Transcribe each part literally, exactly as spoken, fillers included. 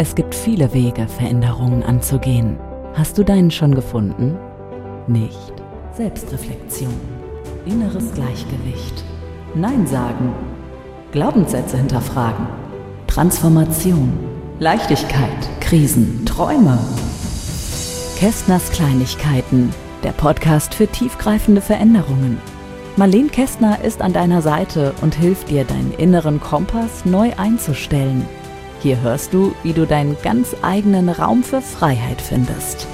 Es gibt viele Wege, Veränderungen anzugehen. Hast du deinen schon gefunden? Nicht. Selbstreflexion, inneres Gleichgewicht, Nein sagen, Glaubenssätze hinterfragen, Transformation, Leichtigkeit, Krisen, Träume. Kästners Kleinigkeiten, der Podcast für tiefgreifende Veränderungen. Marlene Kästner ist an deiner Seite und hilft dir, deinen inneren Kompass neu einzustellen. Hier hörst du, wie du deinen ganz eigenen Raum für Freiheit findest.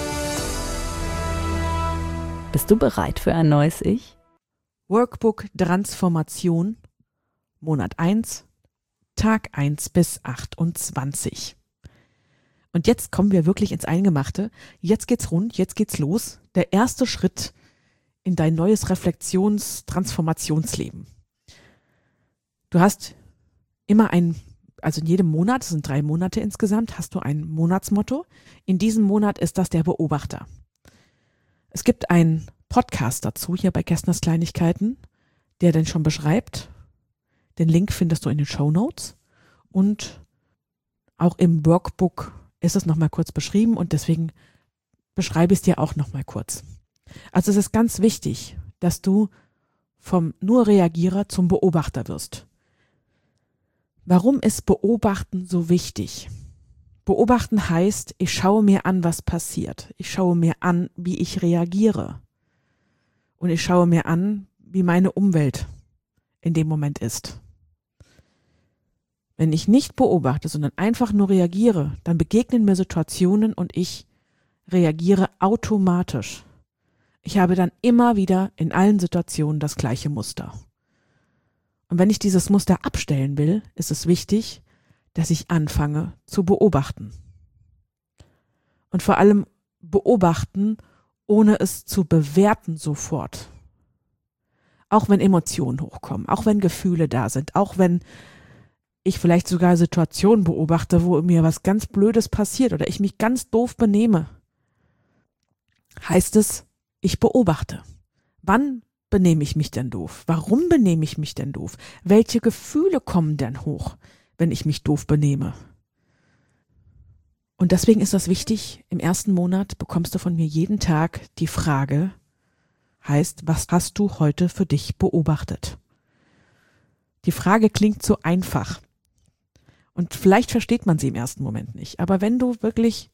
Bist du bereit für ein neues Ich? Workbook Transformation, Monat eins, Tag eins bis achtundzwanzig. Und jetzt kommen wir wirklich ins Eingemachte. Jetzt geht's rund, jetzt geht's los. Der erste Schritt in dein neues Reflexions-Transformationsleben. Du hast immer ein, also in jedem Monat, es sind drei Monate insgesamt, hast du ein Monatsmotto. In diesem Monat ist das der Beobachter. Es gibt einen Podcast dazu hier bei Kästners Kleinigkeiten, der den schon beschreibt. Den Link findest du in den Shownotes. Und auch im Workbook ist es nochmal kurz beschrieben und deswegen beschreibe ich es dir auch nochmal kurz. Also es ist ganz wichtig, dass du vom nur Reagierer zum Beobachter wirst. Warum ist Beobachten so wichtig? Beobachten heißt, ich schaue mir an, was passiert. Ich schaue mir an, wie ich reagiere. Und ich schaue mir an, wie meine Umwelt in dem Moment ist. Wenn ich nicht beobachte, sondern einfach nur reagiere, dann begegnen mir Situationen und ich reagiere automatisch. Ich habe dann immer wieder in allen Situationen das gleiche Muster. Und wenn ich dieses Muster abstellen will, ist es wichtig, dass ich anfange zu beobachten. Und vor allem beobachten, ohne es zu bewerten sofort. Auch wenn Emotionen hochkommen, auch wenn Gefühle da sind, auch wenn ich vielleicht sogar Situationen beobachte, wo mir was ganz Blödes passiert oder ich mich ganz doof benehme, heißt es, ich beobachte. Wann benehme ich mich denn doof? Warum benehme ich mich denn doof? Welche Gefühle kommen denn hoch, wenn ich mich doof benehme? Und deswegen ist das wichtig, im ersten Monat bekommst du von mir jeden Tag die Frage, heißt, was hast du heute für dich beobachtet? Die Frage klingt so einfach und vielleicht versteht man sie im ersten Moment nicht, aber wenn du wirklich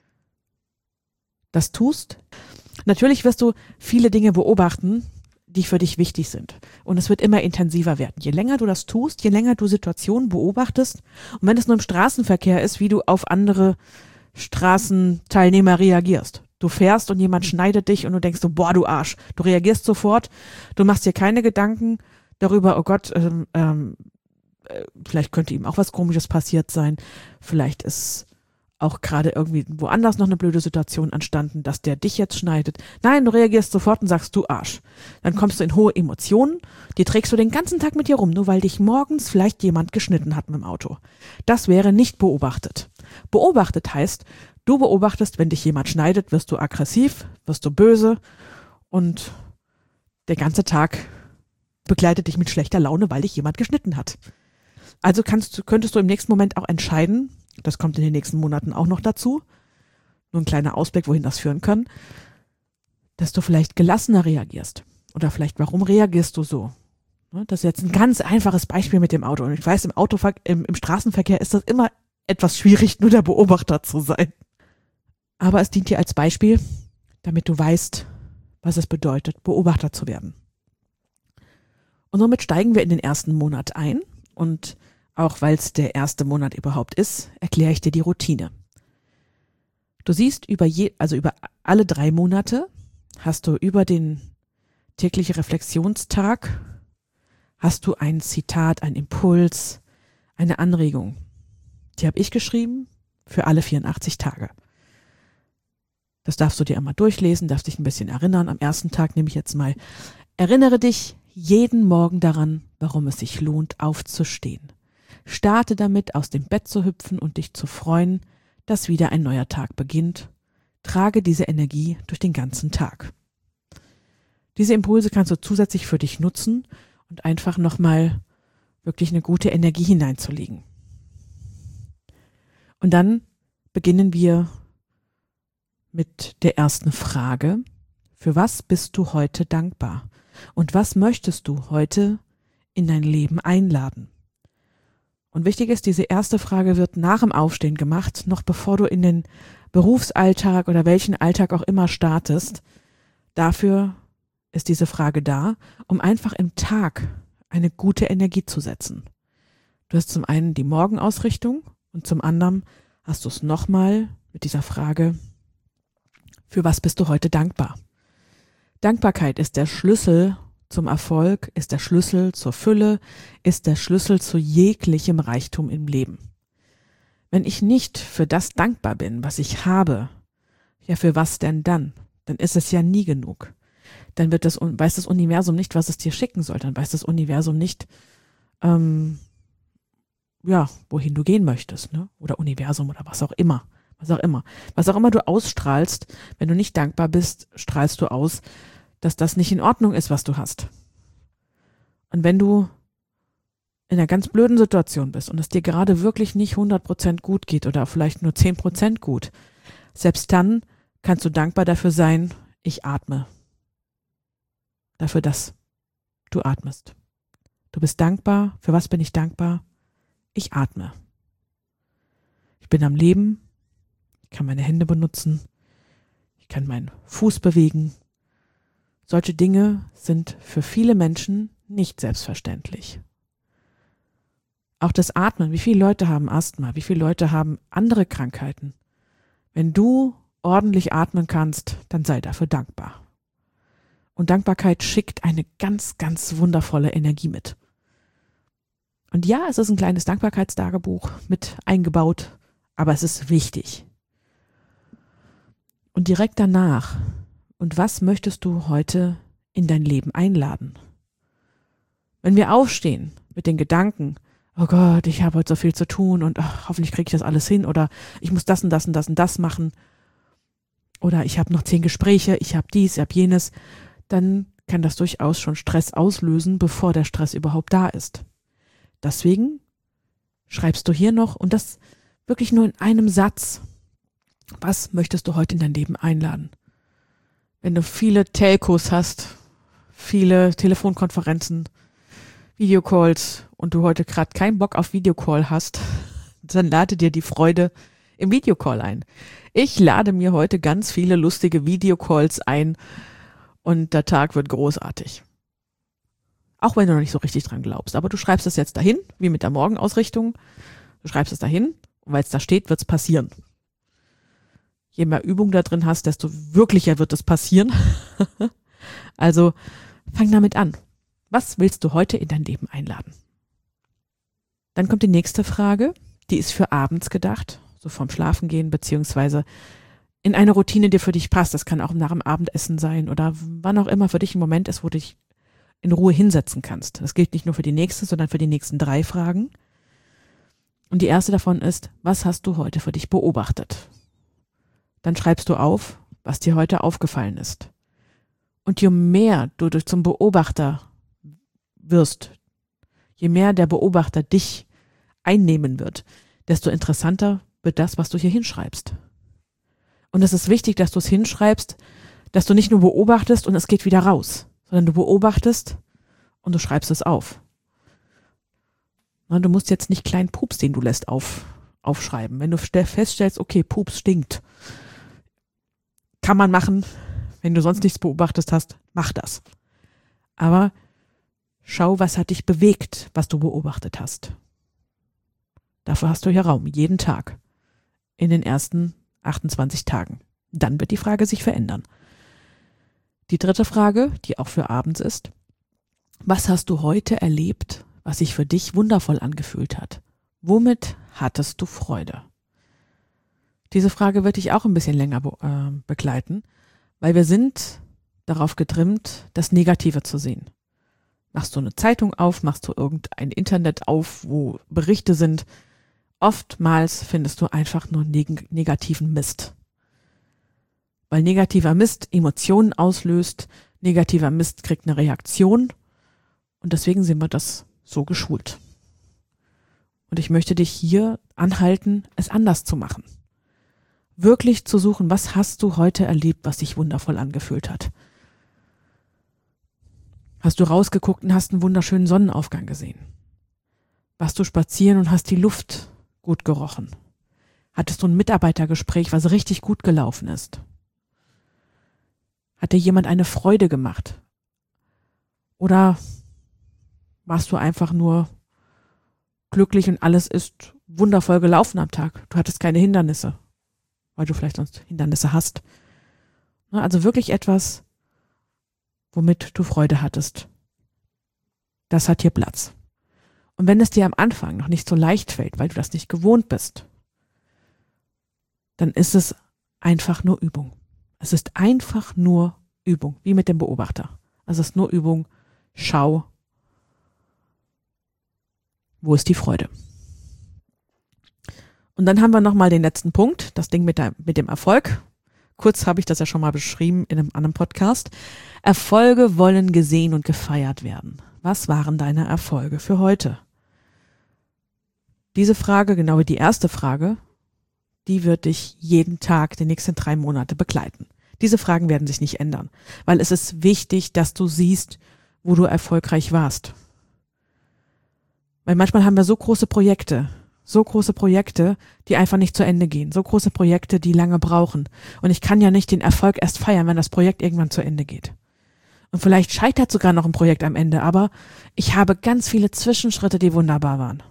das tust, natürlich wirst du viele Dinge beobachten, die für dich wichtig sind. Und es wird immer intensiver werden. Je länger du das tust, je länger du Situationen beobachtest, und wenn es nur im Straßenverkehr ist, wie du auf andere Straßenteilnehmer reagierst. Du fährst und jemand schneidet dich und du denkst so, boah, du Arsch. Du reagierst sofort, du machst dir keine Gedanken darüber, oh Gott, ähm, ähm, vielleicht könnte ihm auch was Komisches passiert sein. Vielleicht ist auch gerade irgendwie woanders noch eine blöde Situation entstanden, dass der dich jetzt schneidet. Nein, du reagierst sofort und sagst, du Arsch. Dann kommst du in hohe Emotionen, die trägst du den ganzen Tag mit dir rum, nur weil dich morgens vielleicht jemand geschnitten hat mit dem Auto. Das wäre nicht beobachtet. Beobachtet heißt, du beobachtest, wenn dich jemand schneidet, wirst du aggressiv, wirst du böse und der ganze Tag begleitet dich mit schlechter Laune, weil dich jemand geschnitten hat. Also kannst, könntest du im nächsten Moment auch entscheiden, das kommt in den nächsten Monaten auch noch dazu, nur ein kleiner Ausblick, wohin das führen kann, dass du vielleicht gelassener reagierst. Oder vielleicht, warum reagierst du so? Das ist jetzt ein ganz einfaches Beispiel mit dem Auto. Und ich weiß, im, Autover- im, im Straßenverkehr ist das immer etwas schwierig, nur der Beobachter zu sein. Aber es dient dir als Beispiel, damit du weißt, was es bedeutet, Beobachter zu werden. Und somit steigen wir in den ersten Monat ein und auch weil es der erste Monat überhaupt ist, erkläre ich dir die Routine. Du siehst, über je, also über alle drei Monate hast du über den täglichen Reflexionstag hast du ein Zitat, ein Impuls, eine Anregung. Die habe ich geschrieben für alle vierundachtzig Tage. Das darfst du dir einmal durchlesen, darfst dich ein bisschen erinnern. Am ersten Tag nehme ich jetzt mal, erinnere dich jeden Morgen daran, warum es sich lohnt, aufzustehen. Starte damit, aus dem Bett zu hüpfen und dich zu freuen, dass wieder ein neuer Tag beginnt. Trage diese Energie durch den ganzen Tag. Diese Impulse kannst du zusätzlich für dich nutzen und einfach nochmal wirklich eine gute Energie hineinzulegen. Und dann beginnen wir mit der ersten Frage. Für was bist du heute dankbar? Und was möchtest du heute in dein Leben einladen? Und wichtig ist, diese erste Frage wird nach dem Aufstehen gemacht, noch bevor du in den Berufsalltag oder welchen Alltag auch immer startest. Dafür ist diese Frage da, um einfach im Tag eine gute Energie zu setzen. Du hast zum einen die Morgenausrichtung und zum anderen hast du es nochmal mit dieser Frage, für was bist du heute dankbar? Dankbarkeit ist der Schlüssel zum Erfolg, ist der Schlüssel zur Fülle, ist der Schlüssel zu jeglichem Reichtum im Leben. Wenn ich nicht für das dankbar bin, was ich habe, ja, für was denn dann? Dann ist es ja nie genug. Dann wird das, weiß das Universum nicht, was es dir schicken soll. Dann weiß das Universum nicht, ähm, ja, wohin du gehen möchtest, ne? Oder Universum oder was auch immer. Was auch immer. Was auch immer du ausstrahlst, wenn du nicht dankbar bist, strahlst du aus, dass das nicht in Ordnung ist, was du hast. Und wenn du in einer ganz blöden Situation bist und es dir gerade wirklich nicht hundert Prozent gut geht oder vielleicht nur zehn Prozent gut, selbst dann kannst du dankbar dafür sein, ich atme. Dafür, dass du atmest. Du bist dankbar. Für was bin ich dankbar? Ich atme. Ich bin am Leben. Ich kann meine Hände benutzen. Ich kann meinen Fuß bewegen. Solche Dinge sind für viele Menschen nicht selbstverständlich. Auch das Atmen. Wie viele Leute haben Asthma? Wie viele Leute haben andere Krankheiten? Wenn du ordentlich atmen kannst, dann sei dafür dankbar. Und Dankbarkeit schickt eine ganz, ganz wundervolle Energie mit. Und ja, es ist ein kleines Dankbarkeitstagebuch mit eingebaut, aber es ist wichtig. Und direkt danach, und was möchtest du heute in dein Leben einladen? Wenn wir aufstehen mit den Gedanken, oh Gott, ich habe heute so viel zu tun und ach, hoffentlich kriege ich das alles hin oder ich muss das und das und das und das machen oder ich habe noch zehn Gespräche, ich habe dies, ich habe jenes, dann kann das durchaus schon Stress auslösen, bevor der Stress überhaupt da ist. Deswegen schreibst du hier noch und das wirklich nur in einem Satz. Was möchtest du heute in dein Leben einladen? Wenn du viele Telcos hast, viele Telefonkonferenzen, Videocalls und du heute gerade keinen Bock auf Videocall hast, dann lade dir die Freude im Videocall ein. Ich lade mir heute ganz viele lustige Videocalls ein und der Tag wird großartig. Auch wenn du noch nicht so richtig dran glaubst. Aber du schreibst es jetzt dahin, wie mit der Morgenausrichtung. Du schreibst es dahin und weil es da steht, wird es passieren. Je mehr Übung da drin hast, desto wirklicher wird es passieren. Also fang damit an. Was willst du heute in dein Leben einladen? Dann kommt die nächste Frage, die ist für abends gedacht, so vorm Schlafengehen, beziehungsweise in eine Routine, die für dich passt. Das kann auch nach dem Abendessen sein oder wann auch immer für dich ein Moment ist, wo du dich in Ruhe hinsetzen kannst. Das gilt nicht nur für die nächste, sondern für die nächsten drei Fragen. Und die erste davon ist, was hast du heute für dich beobachtet? Dann schreibst du auf, was dir heute aufgefallen ist. Und je mehr du durch zum Beobachter wirst, je mehr der Beobachter dich einnehmen wird, desto interessanter wird das, was du hier hinschreibst. Und es ist wichtig, dass du es hinschreibst, dass du nicht nur beobachtest und es geht wieder raus, sondern du beobachtest und du schreibst es auf. Du musst jetzt nicht kleinen Pups, den du lässt, auf, aufschreiben. Wenn du feststellst, okay, Pups stinkt, kann man machen. Wenn du sonst nichts beobachtet hast, mach das. Aber schau, was hat dich bewegt, was du beobachtet hast. Dafür hast du hier Raum, jeden Tag, in den ersten achtundzwanzig Tagen. Dann wird die Frage sich verändern. Die dritte Frage, die auch für abends ist, was hast du heute erlebt, was sich für dich wundervoll angefühlt hat? Womit hattest du Freude? Diese Frage wird dich auch ein bisschen länger be- äh, begleiten, weil wir sind darauf getrimmt, das Negative zu sehen. Machst du eine Zeitung auf, machst du irgendein Internet auf, wo Berichte sind, oftmals findest du einfach nur neg- negativen Mist. Weil negativer Mist Emotionen auslöst, negativer Mist kriegt eine Reaktion und deswegen sind wir das so geschult. Und ich möchte dich hier anhalten, es anders zu machen. Wirklich zu suchen, was hast du heute erlebt, was sich wundervoll angefühlt hat? Hast du rausgeguckt und hast einen wunderschönen Sonnenaufgang gesehen? Warst du spazieren und hast die Luft gut gerochen? Hattest du ein Mitarbeitergespräch, was richtig gut gelaufen ist? Hat dir jemand eine Freude gemacht? Oder warst du einfach nur glücklich und alles ist wundervoll gelaufen am Tag? Du hattest keine Hindernisse, weil du vielleicht sonst Hindernisse hast. Also wirklich etwas, womit du Freude hattest. Das hat hier Platz. Und wenn es dir am Anfang noch nicht so leicht fällt, weil du das nicht gewohnt bist, dann ist es einfach nur Übung. Es ist einfach nur Übung, wie mit dem Beobachter. Es ist nur Übung. Schau, wo ist die Freude? Und dann haben wir nochmal den letzten Punkt, das Ding mit, der, mit dem Erfolg. Kurz habe ich das ja schon mal beschrieben in einem anderen Podcast. Erfolge wollen gesehen und gefeiert werden. Was waren deine Erfolge für heute? Diese Frage, genau wie die erste Frage, die wird dich jeden Tag die nächsten drei Monate begleiten. Diese Fragen werden sich nicht ändern, weil es ist wichtig, dass du siehst, wo du erfolgreich warst. Weil manchmal haben wir so große Projekte, so große Projekte, die einfach nicht zu Ende gehen, so große Projekte, die lange brauchen. Und ich kann ja nicht den Erfolg erst feiern, wenn das Projekt irgendwann zu Ende geht. Und vielleicht scheitert sogar noch ein Projekt am Ende, aber ich habe ganz viele Zwischenschritte, die wunderbar waren.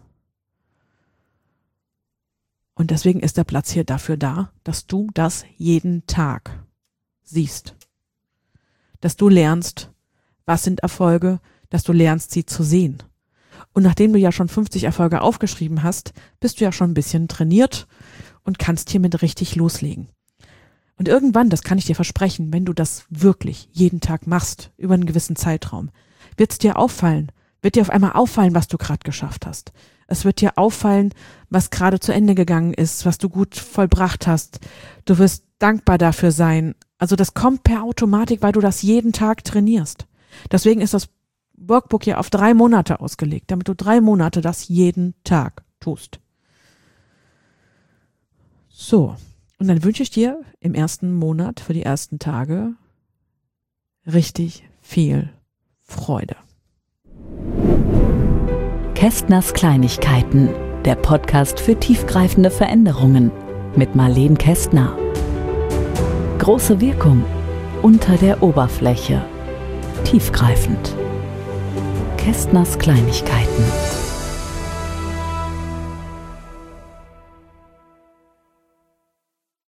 Und deswegen ist der Platz hier dafür da, dass du das jeden Tag siehst. Dass du lernst, was sind Erfolge, dass du lernst, sie zu sehen. Und nachdem du ja schon fünfzig Erfolge aufgeschrieben hast, bist du ja schon ein bisschen trainiert und kannst hiermit richtig loslegen. Und irgendwann, das kann ich dir versprechen, wenn du das wirklich jeden Tag machst, über einen gewissen Zeitraum, wird es dir auffallen, wird dir auf einmal auffallen, was du gerade geschafft hast. Es wird dir auffallen, was gerade zu Ende gegangen ist, was du gut vollbracht hast. Du wirst dankbar dafür sein. Also das kommt per Automatik, weil du das jeden Tag trainierst. Deswegen ist das Workbook ja auf drei Monate ausgelegt, damit du drei Monate das jeden Tag tust. So, und dann wünsche ich dir im ersten Monat für die ersten Tage richtig viel Freude. Kästners Kleinigkeiten, der Podcast für tiefgreifende Veränderungen mit Marlene Kästner. Große Wirkung unter der Oberfläche. Tiefgreifend. Kästners Kleinigkeiten.